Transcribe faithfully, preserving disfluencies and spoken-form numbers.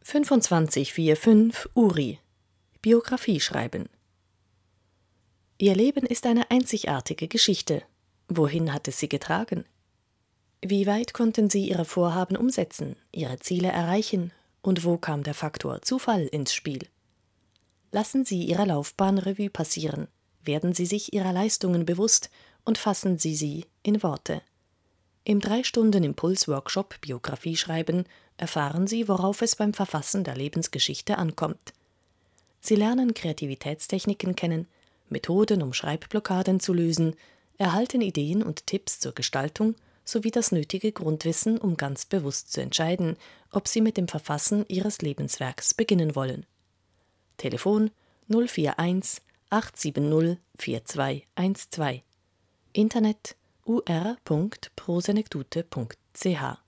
fünfundzwanzig fünfundvierzig Uri. Biografie schreiben. Ihr Leben ist eine einzigartige Geschichte. Wohin hat es sie getragen? Wie weit konnten sie ihre Vorhaben umsetzen, ihre Ziele erreichen, und wo kam der Faktor Zufall ins Spiel? Lassen Sie Ihre Laufbahn Revue passieren, werden Sie sich Ihrer Leistungen bewusst und fassen Sie sie in Worte. Im drei Stunden Impuls-Workshop Biografie schreiben erfahren Sie, worauf es beim Verfassen der Lebensgeschichte ankommt. Sie lernen Kreativitätstechniken kennen, Methoden, um Schreibblockaden zu lösen, erhalten Ideen und Tipps zur Gestaltung sowie das nötige Grundwissen, um ganz bewusst zu entscheiden, ob Sie mit dem Verfassen Ihres Lebenswerks beginnen wollen. Telefon null vier eins acht sieben null vier zwei eins zwei. Internet u r punkt prosenecdute punkt c h